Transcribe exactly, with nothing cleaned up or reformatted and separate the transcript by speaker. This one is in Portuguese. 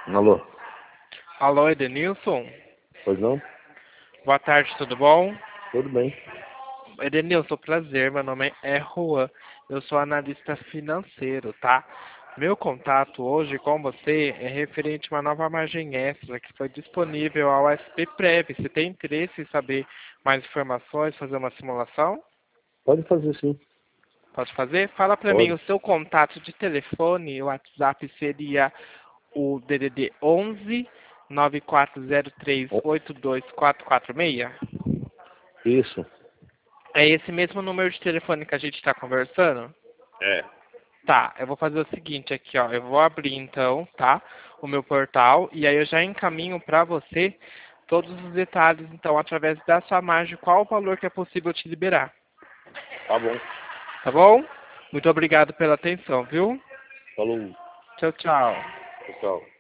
Speaker 1: Alô?
Speaker 2: Alô, Edenilson?
Speaker 1: Pois não?
Speaker 2: Boa tarde, tudo bom?
Speaker 1: Tudo bem.
Speaker 2: Edenilson, prazer, meu nome é Juan, eu sou analista financeiro, tá? Meu contato hoje com você é referente a uma nova margem extra que foi disponível ao S P Prev. Você tem interesse em saber mais informações, fazer uma simulação?
Speaker 1: Pode fazer sim.
Speaker 2: Pode fazer? Fala para mim,
Speaker 1: Pode.
Speaker 2: o seu contato de telefone, o WhatsApp seria o D D D onze nove quatro zero três
Speaker 1: Ó,
Speaker 2: oito dois quatro quatro seis?
Speaker 1: isso.
Speaker 2: É esse mesmo número de telefone que a gente está conversando?
Speaker 1: É.
Speaker 2: Tá, eu vou fazer o seguinte aqui, ó. Eu vou abrir então, tá? O meu portal e aí eu já encaminho para você todos os detalhes, então, através da sua margem, qual o valor que é possível te liberar.
Speaker 1: Tá bom.
Speaker 2: Tá bom? Muito obrigado pela atenção, viu?
Speaker 1: Falou.
Speaker 2: Tchau, tchau.
Speaker 1: Pessoal.